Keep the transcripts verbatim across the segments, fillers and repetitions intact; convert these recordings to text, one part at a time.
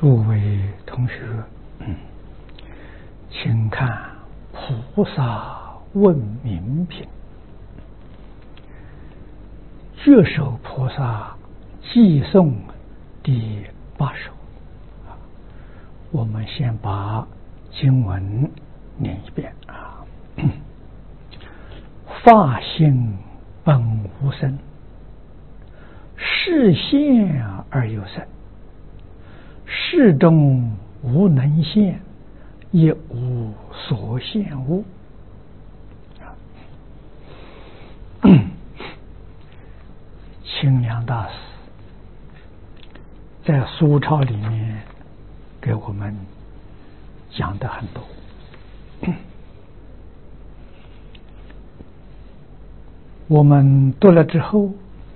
诸位同学，嗯，请看《菩萨问名品》，觉首菩萨寄颂第八首。我们先把经文念一遍啊。法性本无生，示现而有生。事中无能现，亦无所现物。清凉大师在苏钞里面给我们讲的很多，我们读了之后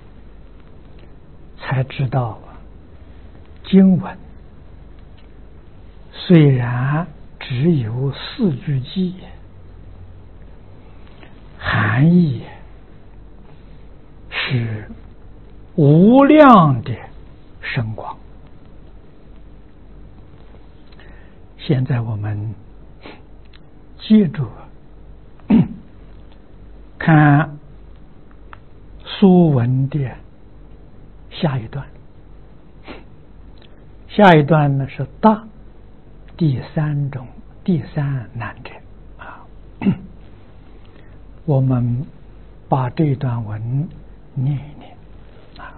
才知道经文虽然只有四句偈，含义是无量的深广。现在我们接着看书文的下一段，下一段呢是大第三种第三难者啊。我们把这段文念一念啊。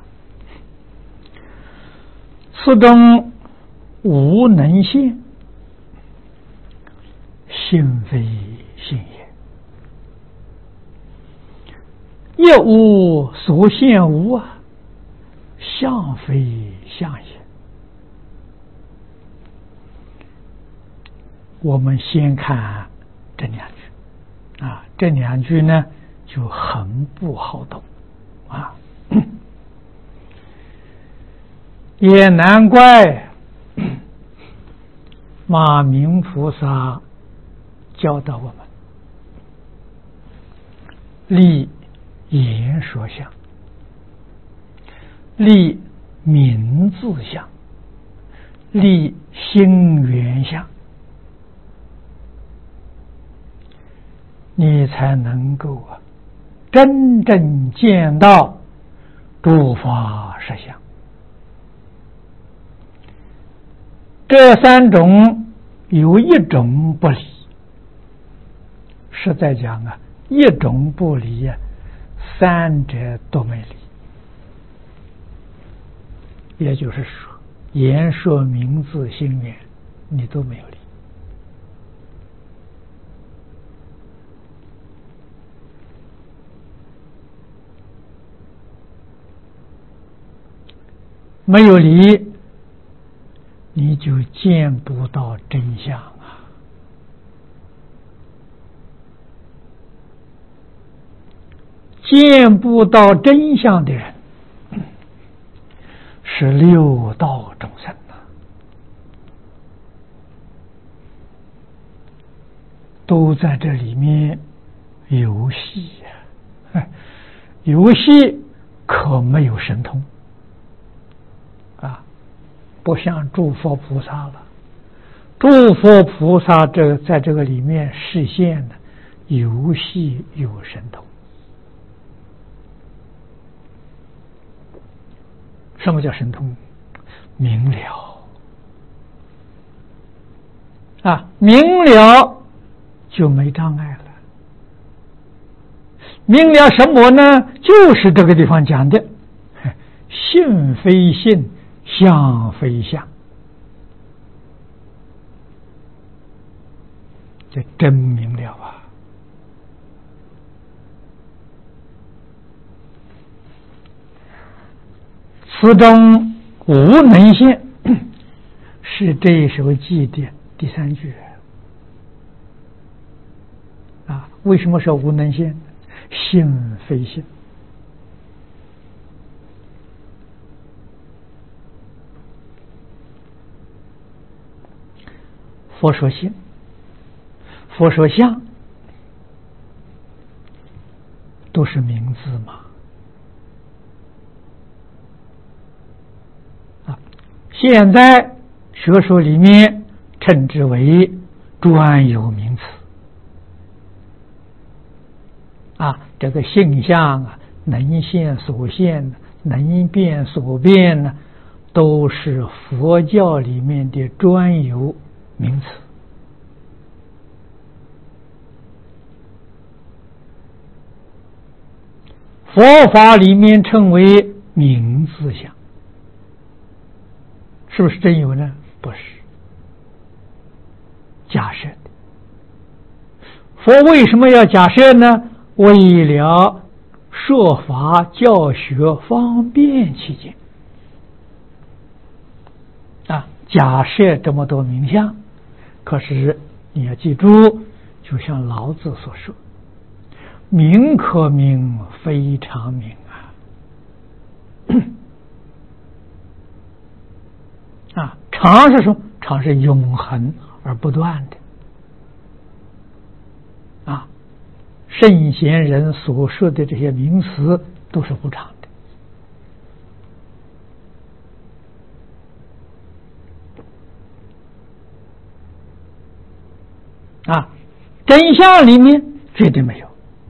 此中无能现，性非性也；亦无所现物啊，相非相也。我们先看这两句啊，这两句呢就很不好懂啊，也难怪马明菩萨教导我们立言说相，立名字相，立心缘相，你才能够啊真正见到诸法实相。这三种有一种不离，实在讲啊，一种不离啊，三者都没离。也就是说，言说名字心缘你都没有离。没有离，你就见不到真相啊！见不到真相的人是六道众生啊，都在这里面游戏呀，游戏可没有神通啊，不像诸佛菩萨了。诸佛菩萨这在这个里面实现的游戏有神通。什么叫神通？明了啊，明了就没障碍了。明了什么呢？就是这个地方讲的性非性，相非相，这真明了啊！此中无能现，是这一首偈的第三句啊。为什么说无能现？性非性。佛说性，佛说相，都是名字嘛。啊，现在学说里面称之为专有名词啊，这个性相啊，能现所现，能变所变呢，都是佛教里面的专有名词。佛法里面称为名字相，是不是真有呢？不是，假设的。佛为什么要假设呢？为了说法教学方便起见啊，假设这么多名相。可是你要记住，就像老子所说，名可名，非常名啊！啊，常是什么？常是永恒而不断的啊！圣贤人所说的这些名词都是无常的啊！真相里面绝对没有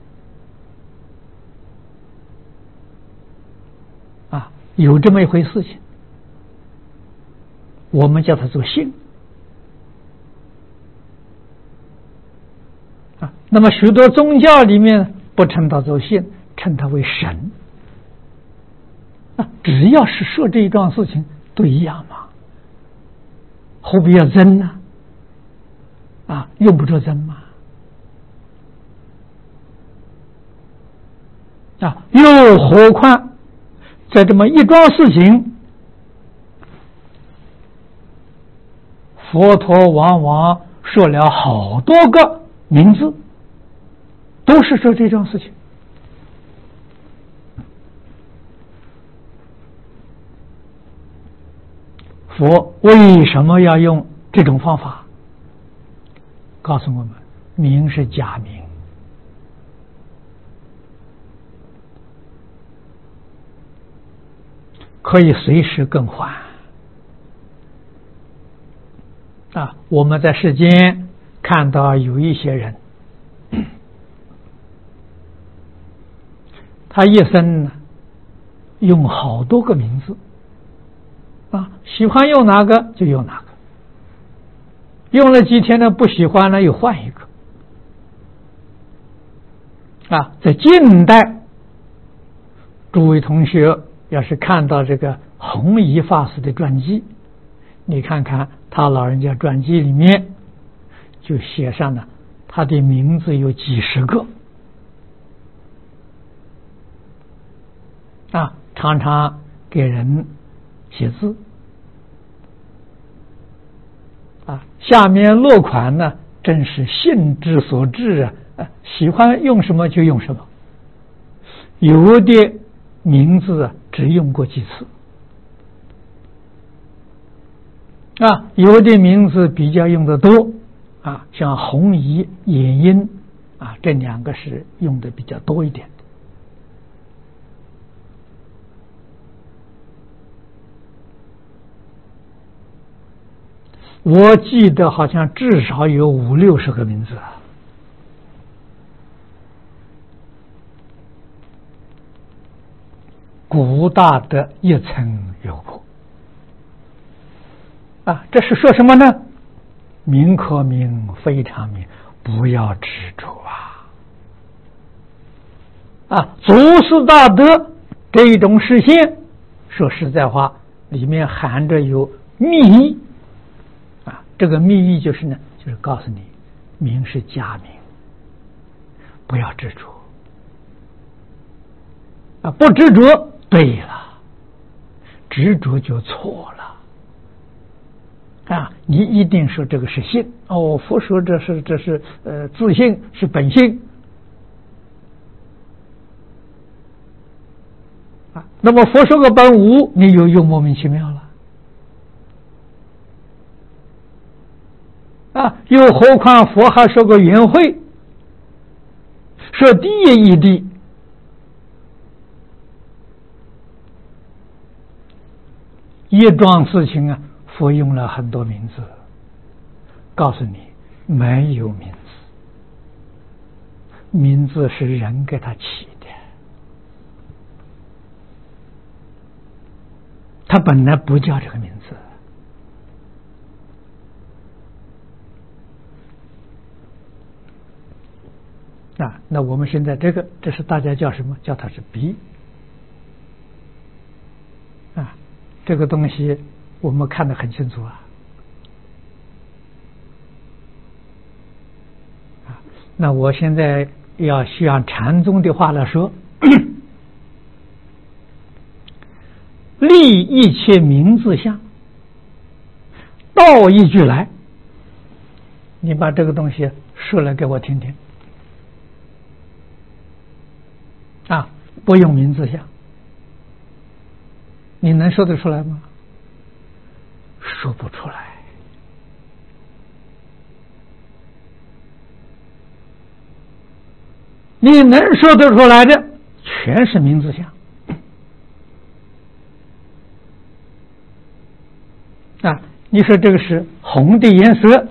啊！有这么一回事情，我们叫它做性啊。那么许多宗教里面不称它做性，称它为神啊。只要是说这一桩事情都一样嘛，何必要争呢？啊，用不着争嘛。啊，又何况在这么一桩事情，佛陀往往说了好多个名字，都是说这桩事情。佛为什么要用这种方法？告诉我们，名是假名，可以随时更换啊！我们在世间看到有一些人，他一生呢用好多个名字啊，喜欢用哪个就用哪个，用了几天呢不喜欢了又换一个啊！在近代，诸位同学要是看到这个弘一法师的传记，你看看他老人家传记里面就写上了他的名字有几十个啊，常常给人写字啊，下面落款呢真是性之所至啊，啊喜欢用什么就用什么，有的名字啊只用过几次啊，有的名字比较用的多啊，像弘一、演音啊，这两个是用的比较多一点的。我记得好像至少有五六十个名字啊，古大的一曾有过啊，这是说什么呢？名可名，非常名，不要执着啊！啊，祖师大德这种实现，说实在话，里面含着有密意啊。这个密意就是呢，就是告诉你，名是假名，不要执着啊！不执着，对了，执着就错了。啊，你一定说这个是性哦，佛说这是这是呃自性是本性啊，那么佛说个本无，你又又莫名其妙了啊，又何况佛还说个圆会，说地一地，一桩事情啊， 佛用了很多名字，告诉你没有名字，名字是人给他起的，他本来不叫这个名字。啊，那我们现在这个，这是大家叫什么？叫它是鼻。啊，这个东西我们看得很清楚啊。啊，那我现在要像禅宗的话来说，立一切名字相，道一句来，你把这个东西说来给我听听。啊，不用名字相，你能说得出来吗？说不出来。你能说得出来的，全是名字相。啊，你说这个是红的颜色，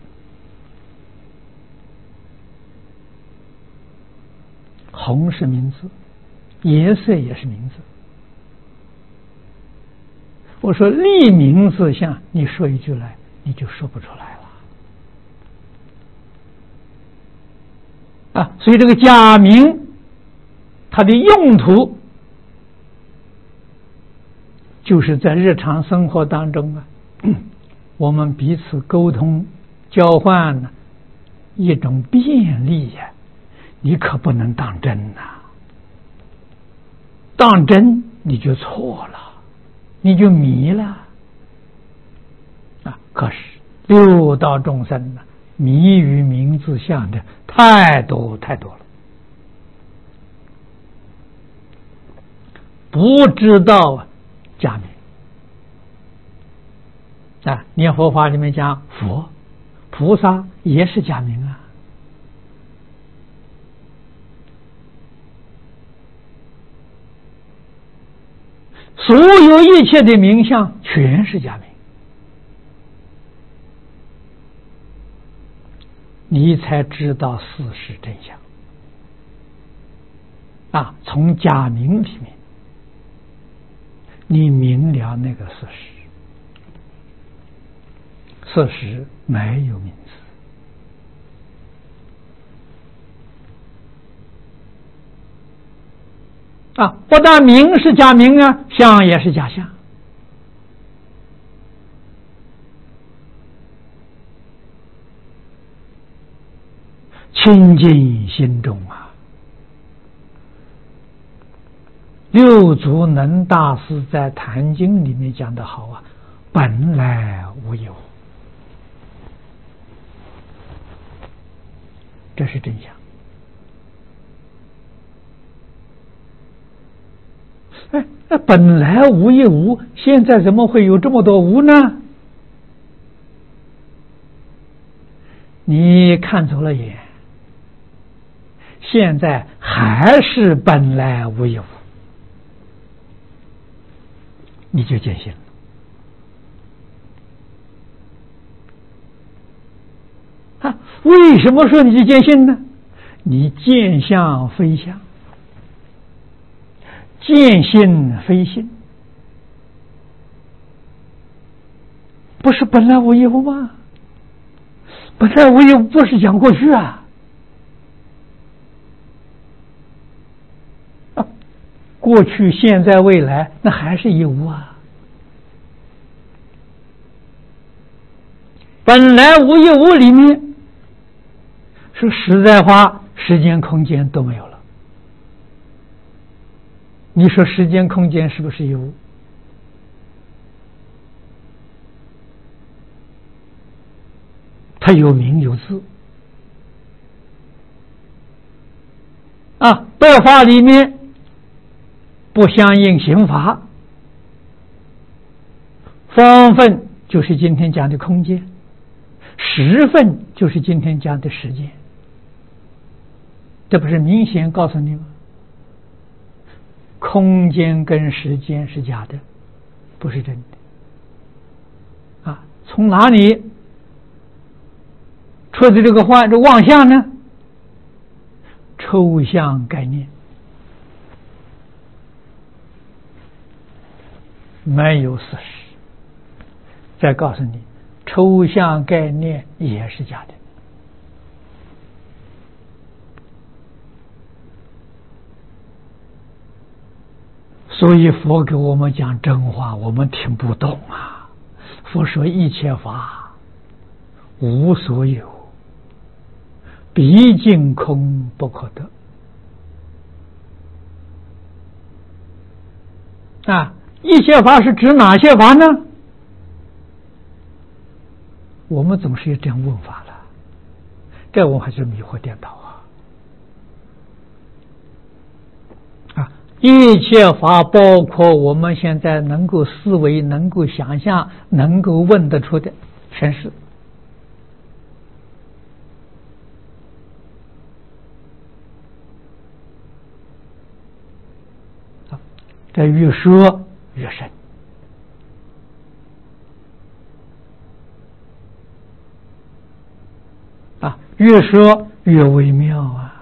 红是名字，颜色也是名字。我说立名字相，你说一句来，你就说不出来了。啊，所以这个假名，它的用途，就是在日常生活当中啊，我们彼此沟通、交换呢，一种便利呀、啊。你可不能当真呐、啊！当真你就错了，你就迷了啊！可是六道众生呢、啊，迷于名字相的太多太多了，不知道假名啊！念佛法里面讲佛、菩萨也是假名啊。所有一切的名相全是假名，你才知道事实真相啊！从假名里面，你明了那个事实，事实没有名字。啊，不但名是假名啊，相也是假相。清净心中啊，六祖能大师在《坛经》里面讲得好啊，本来无一物，这是真相。哎，那本来无一无，现在怎么会有这么多无呢？你看走了眼，现在还是本来无一无，你就坚信了啊？为什么说你就坚信呢？你见相非相，见心非心，不是本来无一物吗？本来无一物不是讲过去啊，啊，过去、现在、未来，那还是一无啊。本来无一物里面，说实在话，时间、空间都没有了。你说时间空间是不是一物？它有名有字啊，道法里面不相应刑法，方分就是今天讲的空间，时分就是今天讲的时间，这不是明显告诉你吗？空间跟时间是假的，不是真的啊！ 从哪里出的这个幻这妄象呢？抽象概念，没有事实。再告诉你，抽象概念也是假的。所以佛给我们讲真话，我们听不懂啊。佛说一切法无所有，毕竟空不可得。啊，一切法是指哪些法呢？我们总是有这样问法了，这我还是迷惑颠倒啊！啊，一切法包括我们现在能够思维、能够想象、能够问得出的，全是。啊，这越说越深。啊，越说越微妙啊！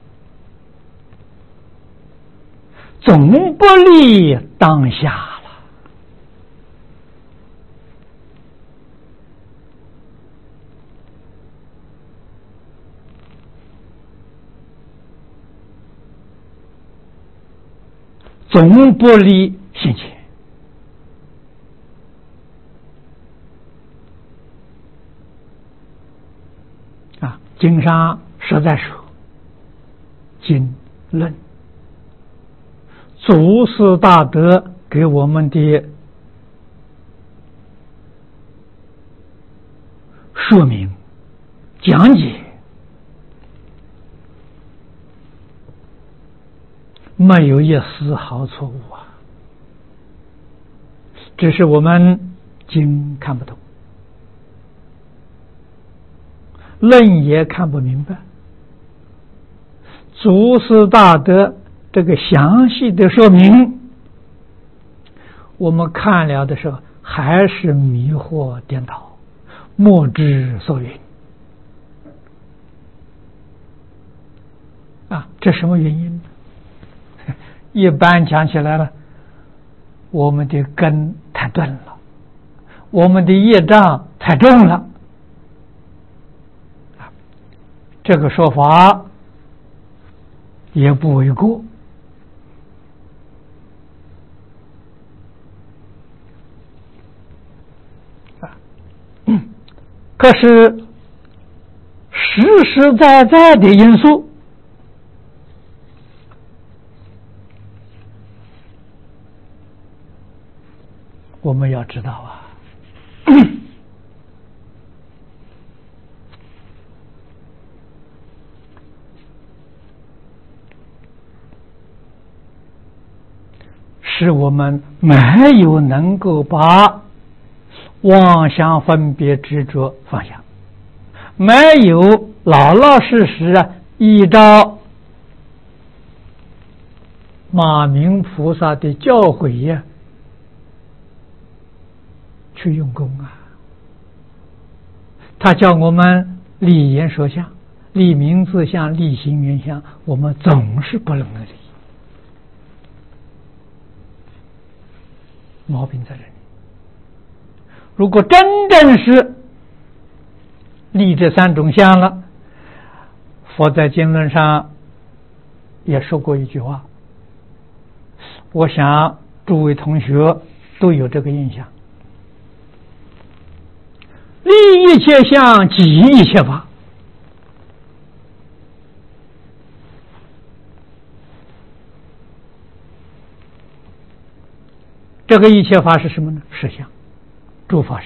总不离当下了。总不离现前。啊，经上实在说，经论祖师大德给我们的说明讲解，没有一丝毫错误啊，只是我们经看不懂，论也看不明白。祖师大德这个详细的说明，我们看了的时候还是迷惑颠倒，莫知所云啊！这什么原因呢？一般讲起来了，我们的根太钝了，我们的业障太重了。这个说法也不为过。可是实实在在的因素，我们要知道啊。是我们没有能够把妄想分别执着放下，没有老老实实啊依照马明菩萨的教诲呀、啊、去用功啊。他叫我们立言说相，立名字相，立行缘相，我们总是不能立，毛病在这里。如果真正是立这三种相了，佛在经论上也说过一句话，我想诸位同学都有这个印象：立一切相，即一切法。这个一切法是什么呢？实相，诸法实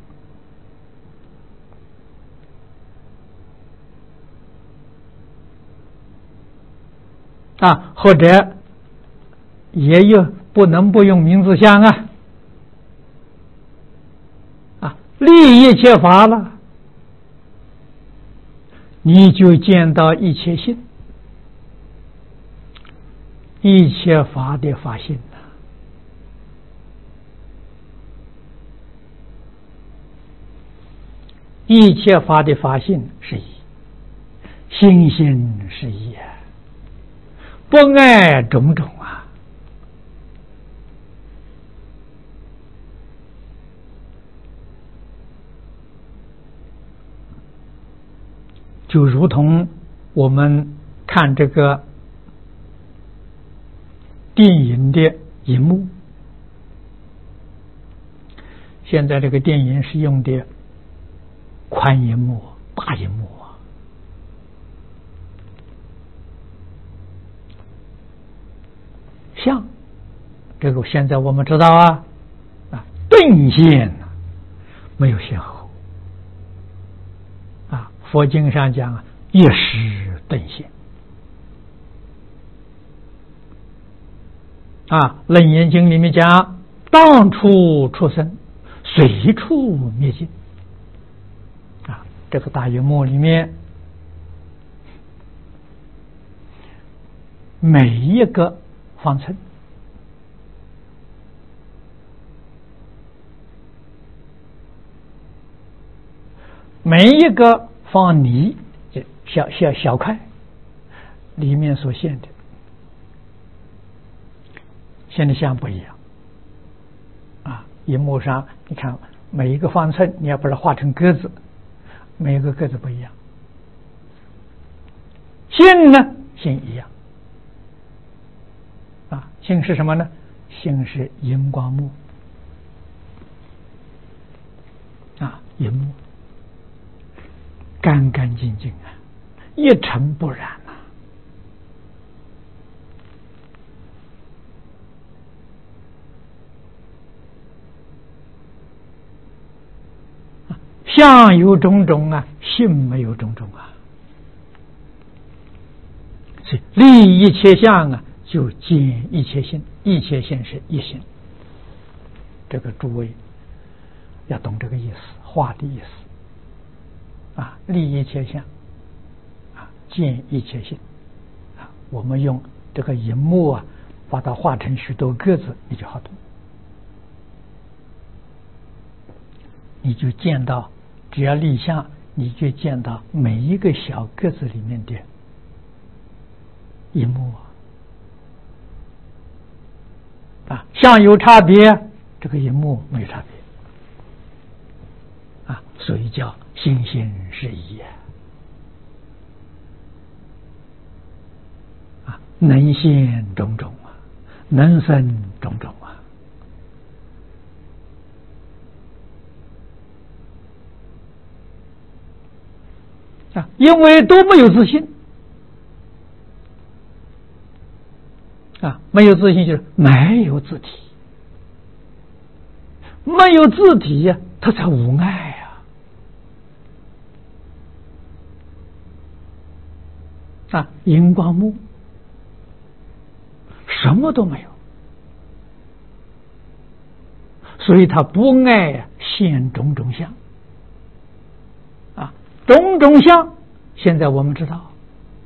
相啊，或者也有不能不用名字相啊啊，立一切法了，你就见到一切性，一切法的法性。 一切法的法性是一，心性是一啊，不爱种种啊。就如同我们看这个电影的荧幕，现在这个电影是用的宽荧幕、大荧幕啊，像这个现在我们知道啊，啊顿现啊，没有先后啊。佛经上讲啊，一时顿现啊。楞严经里面讲，当处出生，随处灭尽啊。这个大荧幕里面每一个方寸，每一个方泥，小小小块里面所现的，现在像不一样啊。荧幕上你看每一个方寸，你要把它画成格子，每一个格子不一样。性呢，性一样啊。性是什么呢？性是荧光幕啊，荧幕干干净净啊，一尘不染啊。相有种种啊，性没有种种啊。所以立一切相啊，就见一切性，一切性是一性。这个诸位要懂这个意思，话的意思啊，立一切相啊，见一切性啊。我们用这个荧幕啊，把它画成许多格子，你就好懂，你就见到，只要立相，你就见到每一个小格子里面的荧幕啊，相有差别，这个荧幕没有差别啊，所以叫心性是一啊，能现种种啊，能生种种啊。啊，因为都没有自信啊，没有自信就是没有自体，没有自体呀、啊，它才无碍呀、啊。啊，荧光幕什么都没有，所以它不爱呀、啊、现种种相啊。种种相，现在我们知道，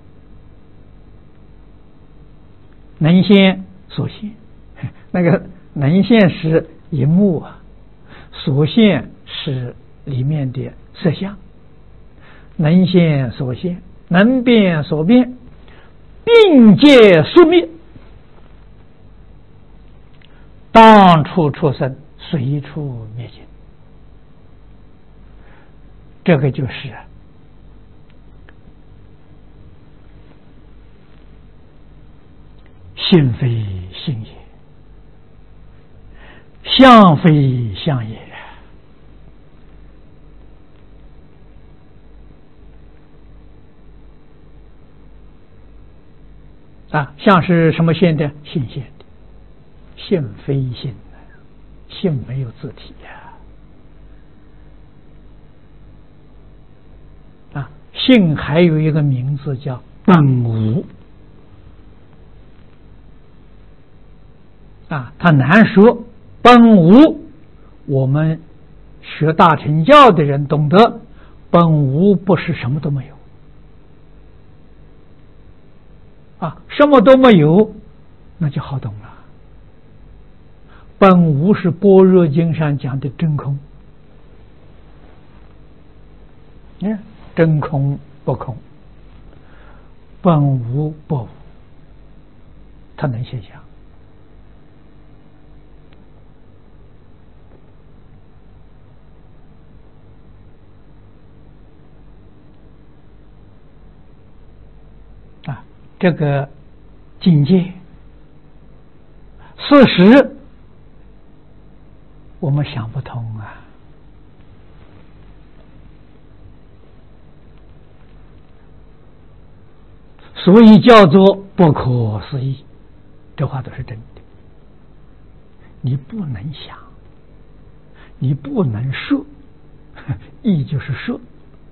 能现所现，那个能现是荧幕啊，所现是里面的色相，能现所现，能变所变，并界速灭，当处出生，随处灭尽。这个就是性非性也，相非相也啊。相是什么现的？性现的，性非性，性没有自体呀、啊。啊，性还有一个名字叫本无啊，它难说。本无，我们学大乘教的人懂得，本无不是什么都没有啊，什么都没有，那就好懂了。本无是般若经上讲的真空你看，真空不空，本无不无，它能现象。啊，这个境界事实我们想不通啊。所以叫做不可思议，这话都是真的。你不能想，你不能设，意就是设。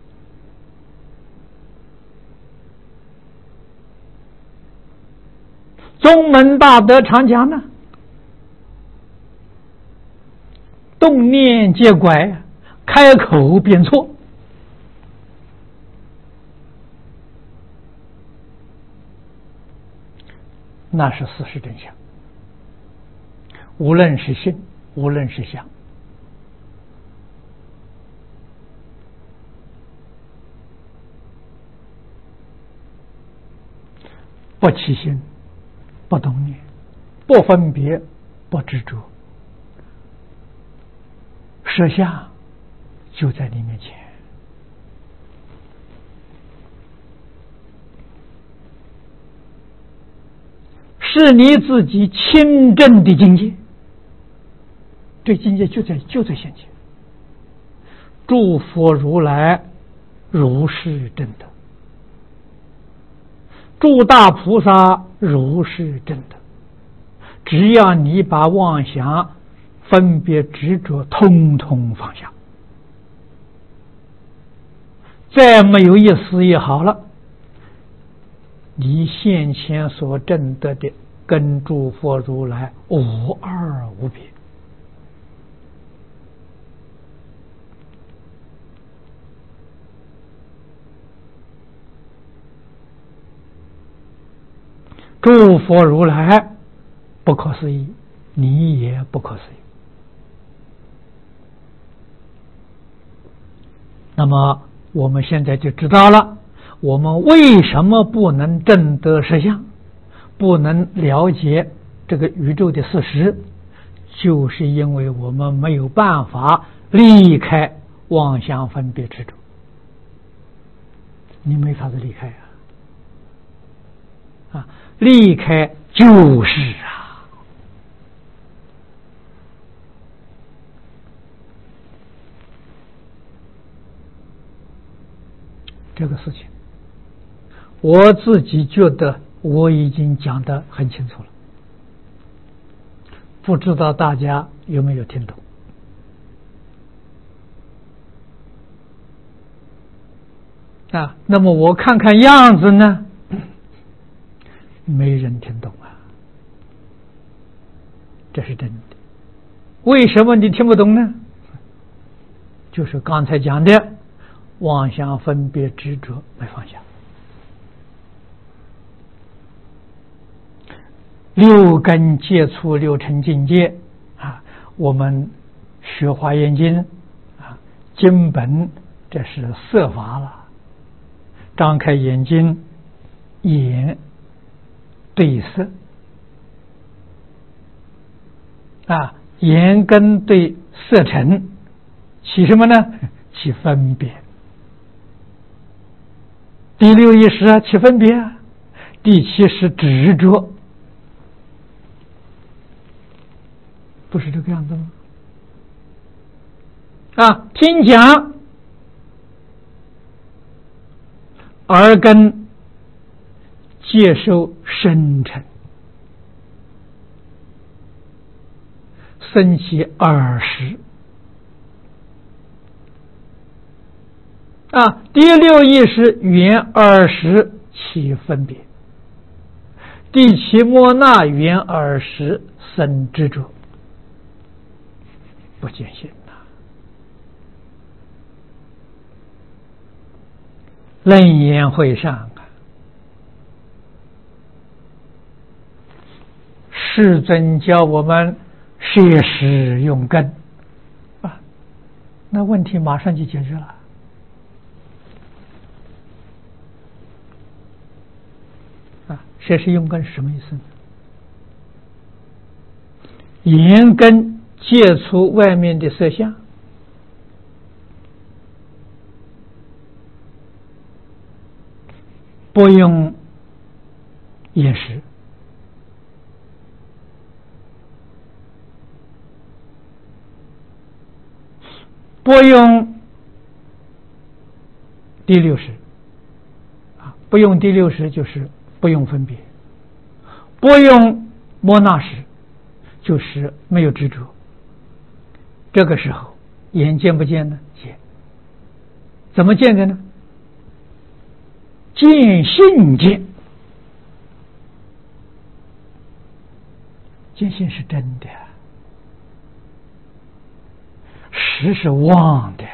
宗门大德常讲呢，动念皆怪，开口便错。那是事实真相，无论是信，无论是想，不起心，不动念，不分别，不执着，实相就在你面前。是你自己亲证的境界，这境界就在就在现前。诸佛如来如是真德，诸大菩萨如是真德。只要你把妄想、分别、执着通通放下，再没有一丝一毫了，你现前所证得的跟诸佛如来无二无别。诸佛如来不可思议，你也不可思议。那么我们现在就知道了，我们为什么不能证得实相，不能了解这个宇宙的事实，就是因为我们没有办法离开妄想分别执着。你没法子离开啊！啊，离开就是啊，这个事情，我自己觉得我已经讲得很清楚了，不知道大家有没有听懂？啊，那么我看看样子呢，没人听懂啊，这是真的。为什么你听不懂呢？就是刚才讲的妄想分别执着没放下。六根接触六尘境界啊，我们学华严经啊，经本这是色法了。张开眼睛，眼对色啊，眼根对色尘，起什么呢？起分别。第六意识啊，起分别啊。第七是执着，不是这个样子吗？啊，听讲，耳根接受声尘，生起耳识啊。第六意识缘耳识起分别，第七摩那缘耳识生执着，不见性呐。楞严会上啊，世尊教我们摄持用根啊，那问题马上就解决了。 摄持用根是什么意思呢？眼根接触外面的色相，不用眼识，不用第六识啊，不用第六识就是不用分别，不用摩那识就是没有执着。这个时候眼见不见呢？见。怎么见的呢？见性见，见性是真的，实是妄的呀。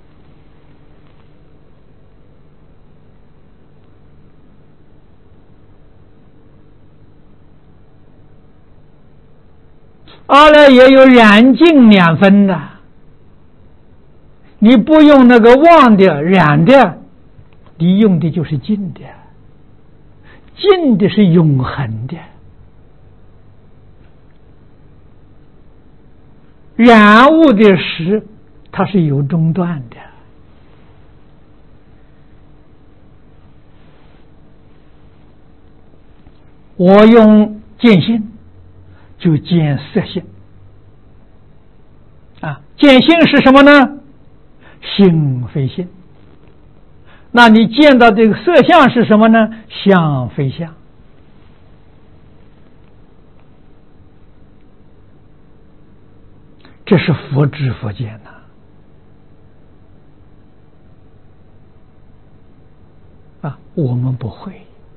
阿赖也有染净两分的，你不用那个妄的染的，你用的就是净的，净的是永恒的，染物的时它是有中断的。我用见性就见色性啊，见性是什么呢？性非性。那你见到这个色相是什么呢？相非相。这是佛知佛见呐、啊。啊，我们不会，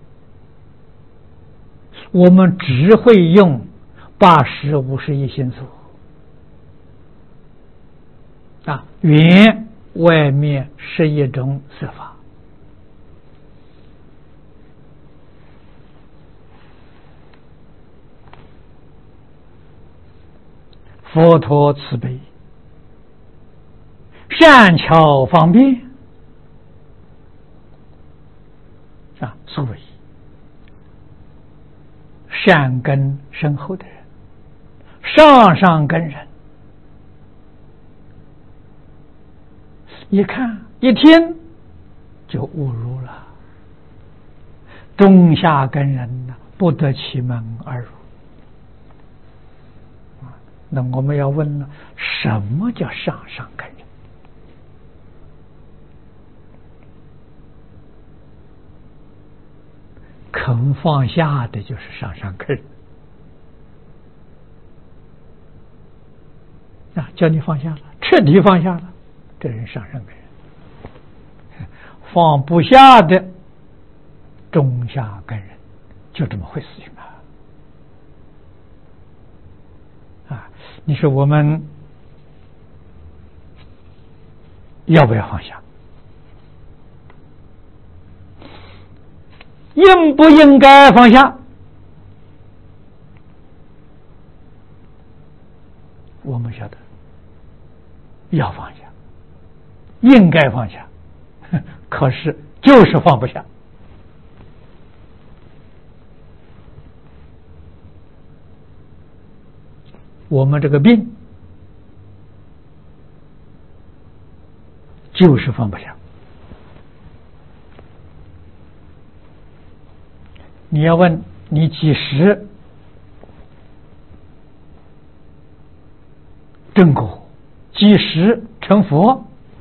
我们只会用八识五十一心所啊，缘外面十一种色法。佛陀慈悲，善巧方便啊，所谓善根深厚的人，上上根人，一看一听就误入了，中下根人呢，不得其门而入。那我们要问了，什么叫上上根人？肯放下的就是上上根人啊！叫你放下了，彻底放下了，这人上上根人。放不下的中下根人，就这么回事情啊！啊，你说我们要不要放下？应不应该放下？我们晓得要放下，应该放下，可是就是放不下。我们这个病就是放不下。你要问你几时正果，几时成佛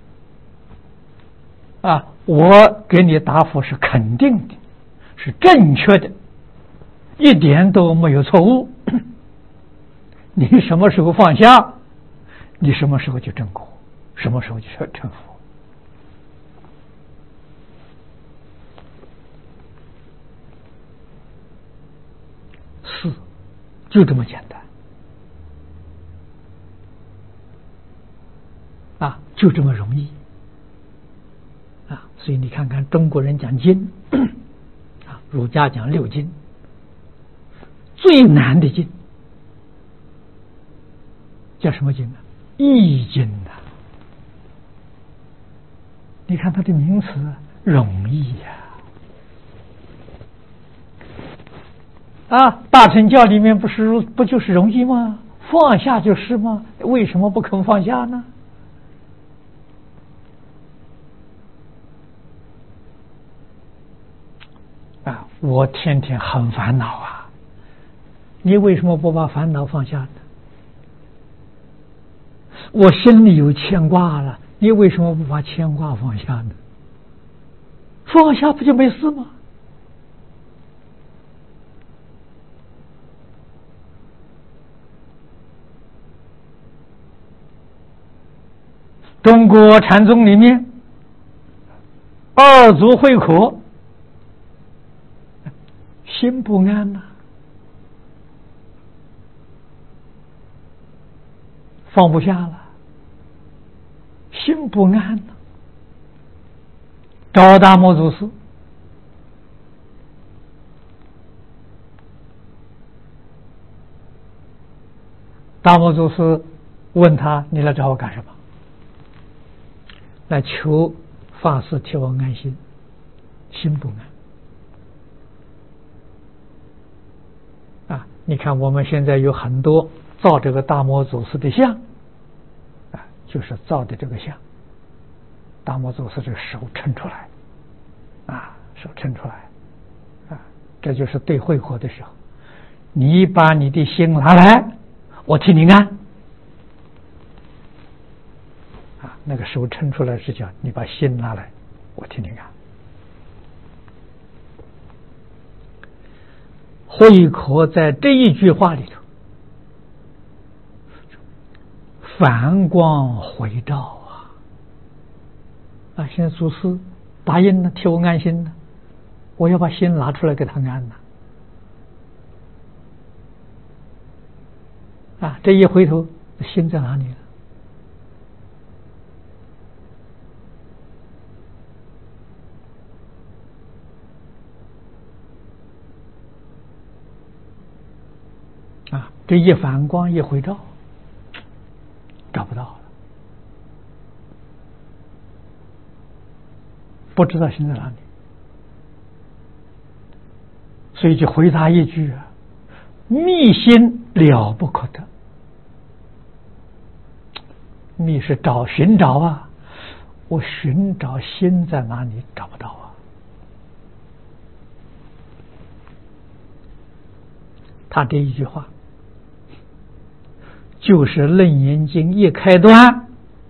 啊？我给你答复是肯定的，是正确的，一点都没有错误。你什么时候放下，你什么时候就正果，什么时候就成佛。是，就这么简单啊，就这么容易啊。所以你看看中国人讲经啊，儒家讲六经，最难的经叫什么经呢？易经呐、啊。你看它的名词容易呀、 啊，大乘教里面不是不就是容易吗？放下就是吗？为什么不肯放下呢？啊，我天天很烦恼啊！你为什么不把烦恼放下呢？我心里有牵挂了，你为什么不把牵挂放下呢？放下不就没事吗？中国禅宗里面二足会苦，心不安呐、啊，放不下了，心不安呐、啊。找大摩祖师，大摩祖师问他：“你来找我干什么？”来求法师替我安心，心不安啊！你看我们现在有很多造这个大摩祖师的像啊，就是造的这个像。大摩祖师这个手撑出来啊，手撑出来啊，这就是对会合的时候，你把你的心拿来，我替你安。那个手撑出来是叫你把心拿来，我替你看。慧可在这一句话里头，反光回照啊！啊，现在祖师答应了，替我安心了，我要把心拿出来给他安了。啊，这一回头，心在哪里了？啊，这一反光一回照，找不到了，不知道心在哪里，所以就回答一句啊：密心了不可得。密是找寻找啊，我寻找心在哪里找不到啊。他这一句话就是《楞严经》一开端，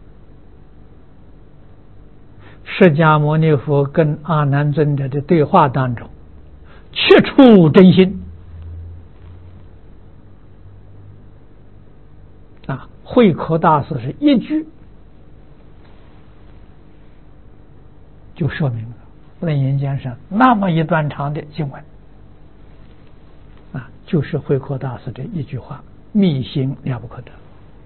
释迦牟尼佛跟阿难尊者的对话当中，切出真心啊！慧可大师是一句就说明了《楞严经》上那么一段长的经文啊，就是慧可大师的一句话。密心了不可得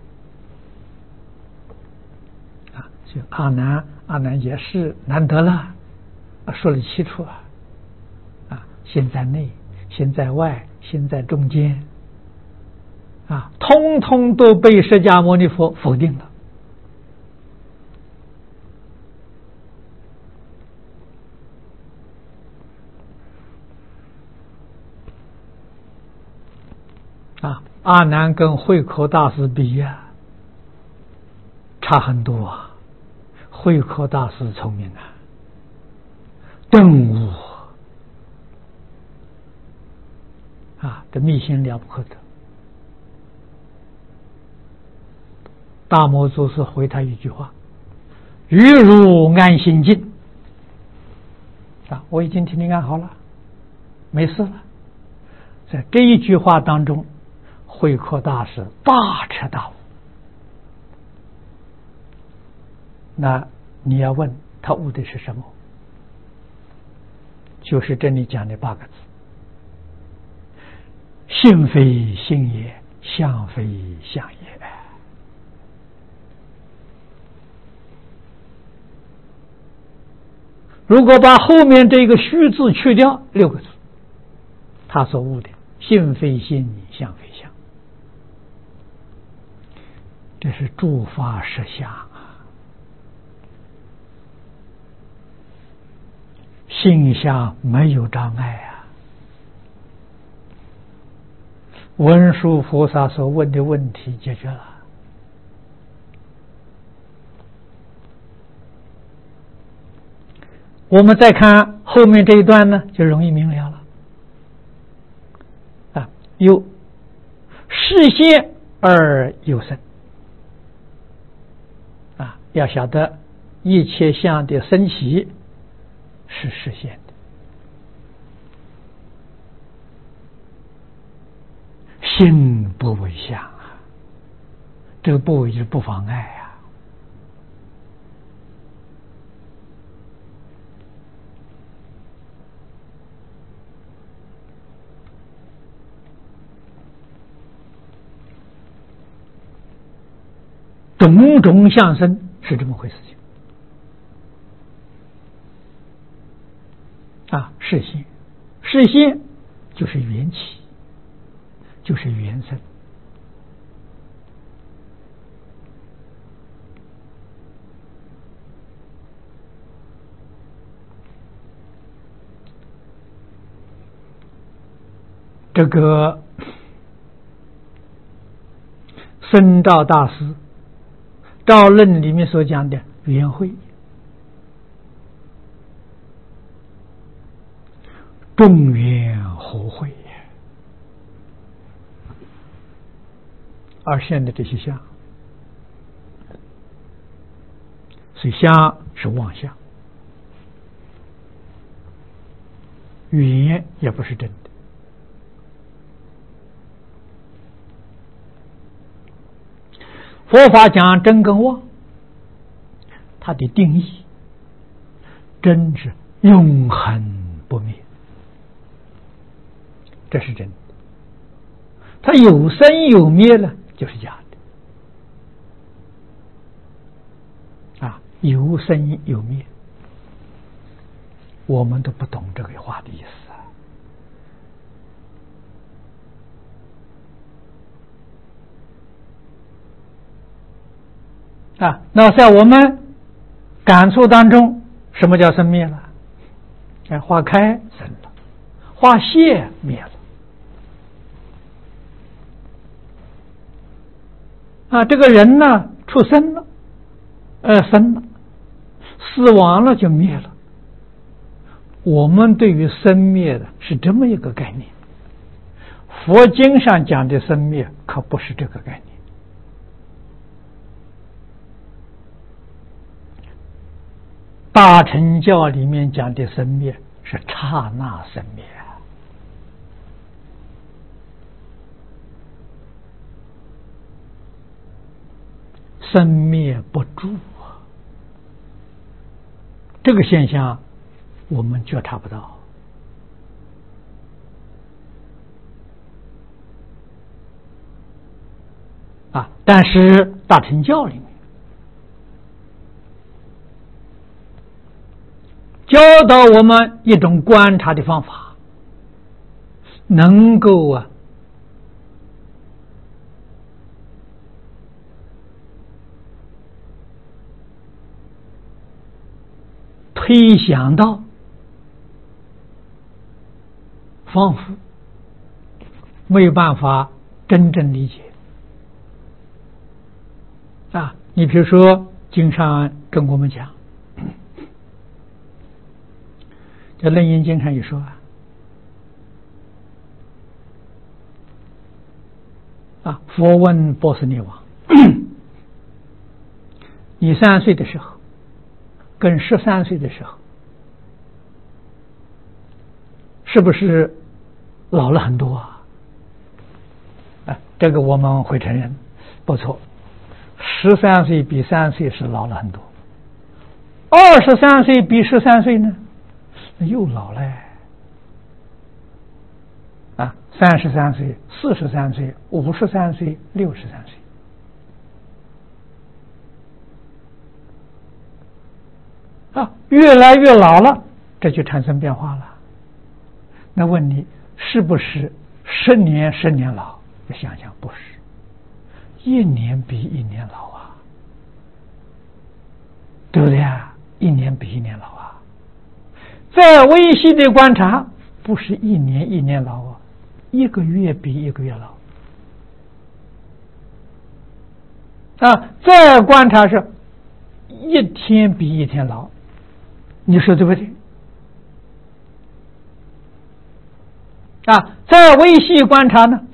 啊！就阿难，阿难也是难得了，啊、说了七处啊，啊，心在内，心在外，心在中间，啊，通通都被释迦牟尼佛否定了。啊，阿难跟慧可大师比呀、啊，差很多啊。慧可大师聪明啊，顿悟啊，这密心了不可得。大摩祖师回他一句话：“于汝安心境。”啊，我已经替你安好了，没事了。在这一句话当中，慧可大师大彻大悟。那你要问他悟的是什么？就是这里讲的八个字：性非性也，相非相也。如果把后面这个虚字去掉，六个字，他所悟的性非性，相非相，这是诸法实相啊，性相没有障碍啊， 文殊菩萨所问的问题解决了。我们再看后面这一段呢，就容易明了了。啊，有视现而有生。啊，要晓得一切相的生起是实现的，心不为相啊，这个不为就是不妨碍啊。种种相生是这么回事情啊，视现，视现就是缘起，就是缘生。这个僧肇大师《肇论》里面所讲的缘会，众缘和会，而现在这些相，所以相是妄相，缘也不是真的。佛法讲真跟妄，它的定义，真是永恒不灭，这是真的。它有生有灭了，就是假的。啊，有生有灭，我们都不懂这个话的意思啊。啊，那在我们感触当中，什么叫生灭了？哎，花开生了，花谢灭了。啊，这个人呢，出生了，呃，生了，死亡了就灭了。我们对于生灭的是这么一个概念，佛经上讲的生灭可不是这个概念。大乘教里面讲的生灭是刹那生灭，生灭不住啊，这个现象我们觉察不到啊。但是大乘教里面教导我们一种观察的方法，能够啊推想到仿佛没有办法真正理解啊。你比如说经常跟我们讲，这楞严经上也说啊，啊，佛问波斯匿王，你三岁的时候跟十三岁的时候，是不是老了很多啊？啊，这个我们会承认，不错，十三岁比三岁是老了很多，二十三岁比十三岁呢？又老了啊！三十三岁、四十三岁、五十三岁、六十三岁啊，越来越老了，这就产生变化了。那问你是不是十年十年老？想想不是，一年比一年老啊，对不对啊？一年比一年老啊。在微细的观察，不是一年一年老啊，一个月比一个月老， 啊，再观察是一天比一天老，你说对不对？啊，再微细观察呢，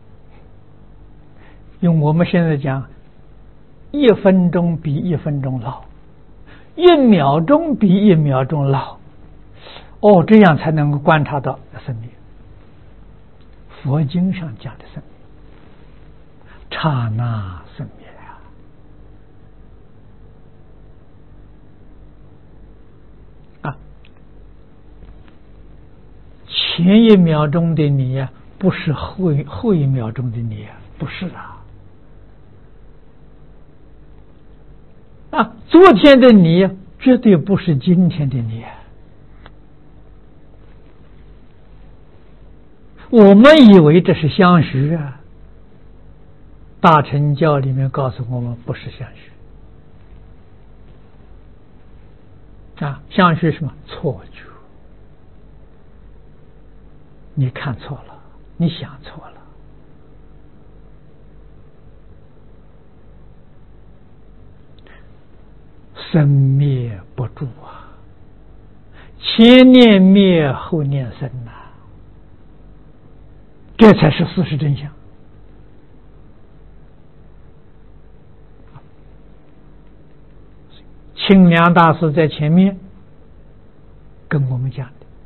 用我们现在讲，一分钟比一分钟老，一秒钟比一秒钟老，哦，这样才能够观察到生命。佛经上讲的生命，刹那生灭啊！啊，前一秒钟的你呀、啊，不是后后一秒钟的你啊，不是啊！啊，昨天的你绝对不是今天的你。我们以为这是相续啊，大乘教里面告诉我们不是相续啊，相续什么？错觉，你看错了，你想错了。生灭不住啊，前念灭，后念生啊，这才是事实真相。清凉大师在前面跟我们讲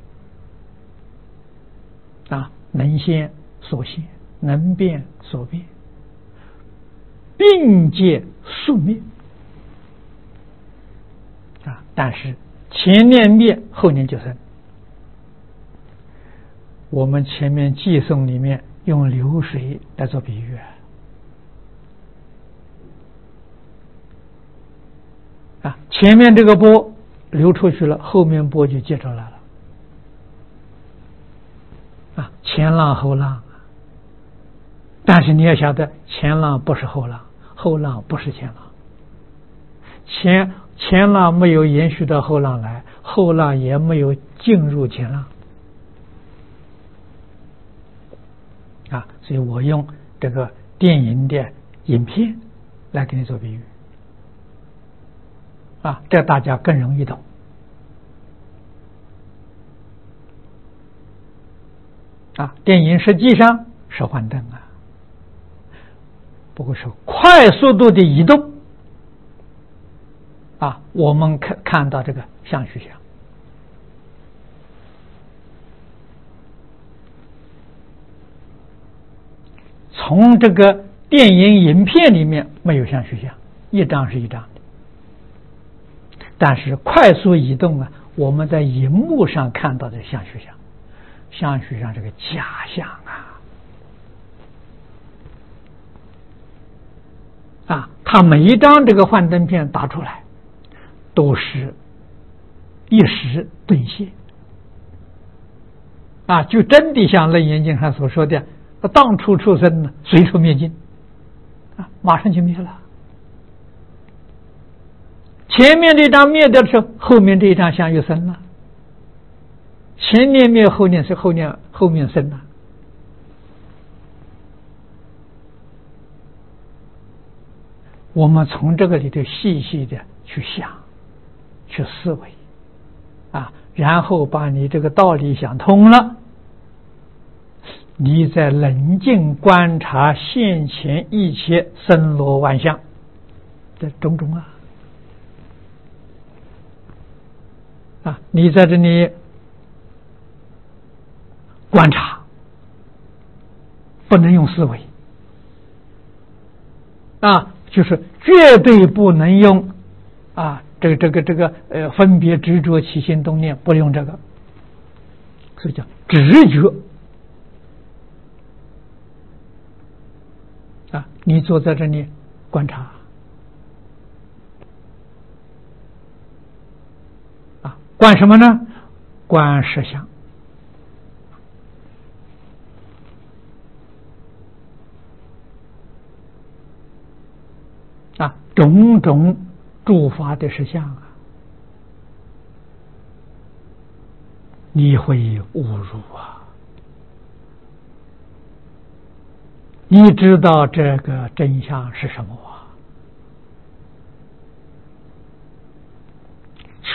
的啊，能现所现，能变所变，并借宿灭啊，但是前念灭，后念就生。我们前面寄颂里面用流水来做比喻啊，前面这个波流出去了，后面波就接着来了啊，前浪后浪。但是你要晓得，前浪不是后浪，后浪不是前浪，前前浪没有延续到后浪来，后浪也没有进入前浪啊，所以我用这个电影的影片来给你做比喻啊，这大家更容易懂啊。电影实际上是幻灯啊，不过是快速度的移动啊，我们看看到这个相续相。从这个电影影片里面没有相续相，一张是一张的，但是快速移动啊，我们在荧幕上看到的相续相，相续相这个假象啊，啊，它每一张这个幻灯片打出来，都是一时顿现啊，就真的像《楞严经》上所说的。当处出生呢，随处灭尽啊，马上就灭了。前面这张灭掉的时候，后面这一张相又生了。前念灭，后念是后念后面生了。我们从这个里头细细的去想，去思维啊，然后把你这个道理想通了。你在冷静观察现前一切森罗万象的种种啊啊！你在这里观察，不能用思维啊，就是绝对不能用啊，这个这个这个呃分别执着起心动念，不用这个，所以叫直觉。啊，你坐在这里观察啊，观什么呢？观实相啊，种种诸法的实相啊，你会误入啊。你知道这个真相是什么啊？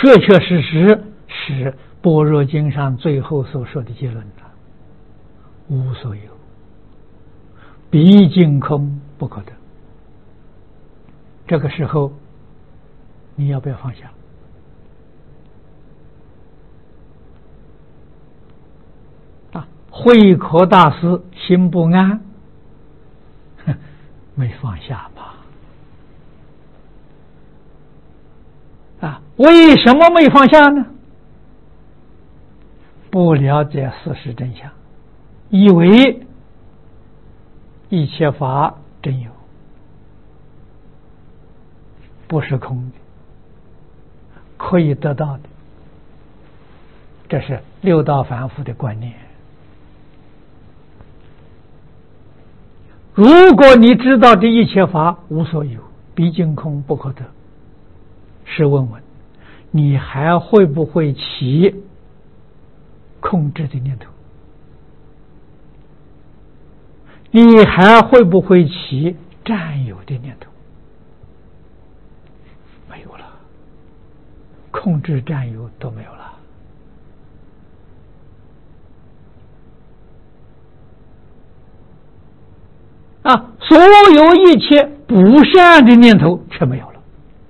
确确实实是般若经上最后所说的结论了，无所有，毕竟空不可得。这个时候你要不要放下？啊，慧可大师心不安，没放下吧？啊，为什么没放下呢？不了解事实真相，以为一切法真有，不是空的，可以得到的。这是六道凡夫的观念。如果你知道这一切法无所有，毕竟空不可得，试问问，你还会不会起控制的念头？你还会不会起占有的念头？没有了，控制占有都没有了。啊，所有一切不善的念头全没有了，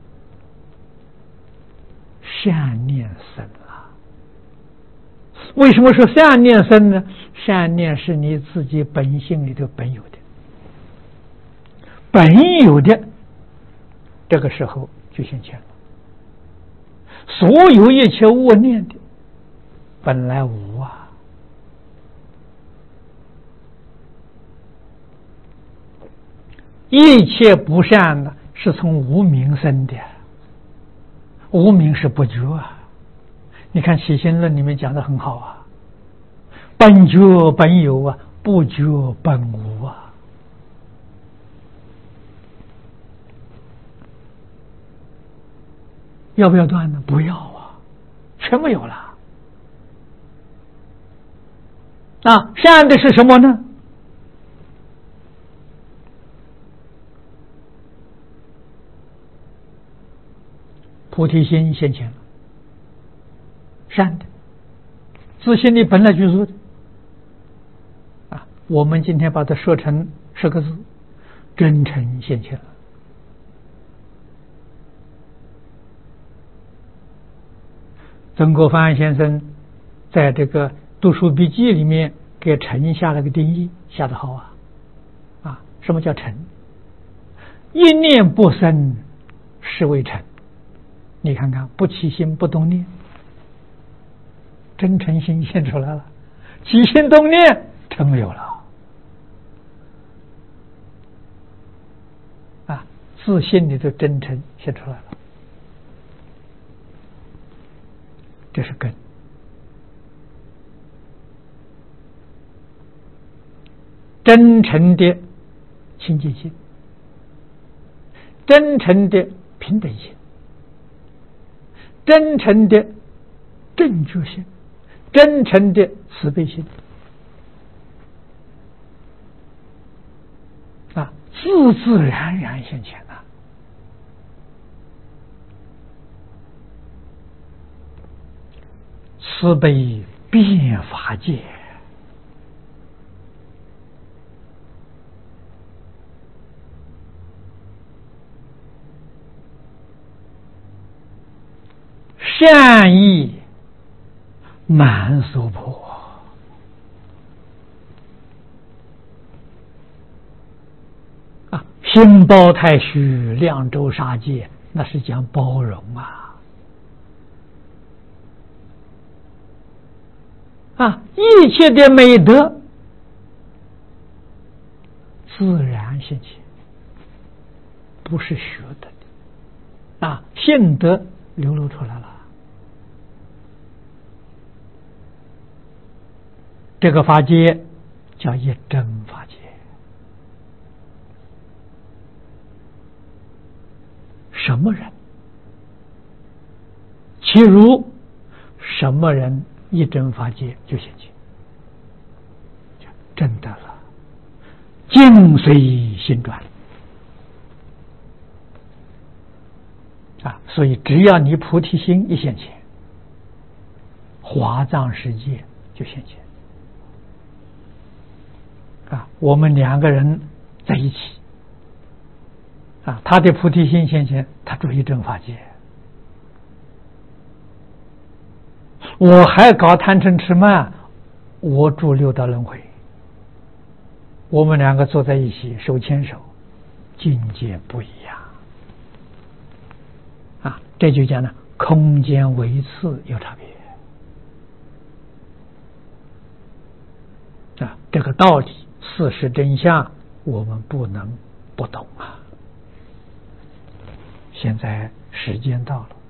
善念生了。为什么说善念生呢？善念是你自己本性里头本有的，本有的，这个时候就现前了。所有一切恶念的本来无啊，一切不善呢是从无明生的，无明是不觉啊。你看起心论里面讲的很好啊，本觉本有啊，不觉本无啊。要不要断呢？不要啊，全没有了。啊，善的是什么呢？菩提心现前了，善的，自心里本来就是的。啊，我们今天把它说成十个字：真诚现前了。曾国藩先生在这个读书笔记里面给诚下了个定义，下得好啊！啊，什么叫诚？一念不生，是为诚。你看看，不起心不动念，真诚心现出来了；起心动念，诚没有了。啊，自信里的真诚现出来了，这是根。真诚的清净心，真诚的平等心，真诚的正觉心，真诚的慈悲心，啊，自自然然现前啊。慈悲遍法界，善意满娑婆，啊，心包太虚，量周沙界，那是讲包容啊，啊，一切的美德自然现前，不是学的，啊，性德流露出来了。这个法界叫一真法界，什么人？其如什么人一真法界就现前，真的了，境随心转， 啊，所以只要你菩提心一现前，华藏世界就现前。啊，我们两个人在一起，啊，他的菩提心现前，他住一正法界，我还搞贪嗔痴慢，我住六道轮回。我们两个坐在一起，手牵手，境界不一样。啊，这就讲呢，空间维次有差别。啊，这个道理，事实真相，我们不能不懂啊。现在时间到了。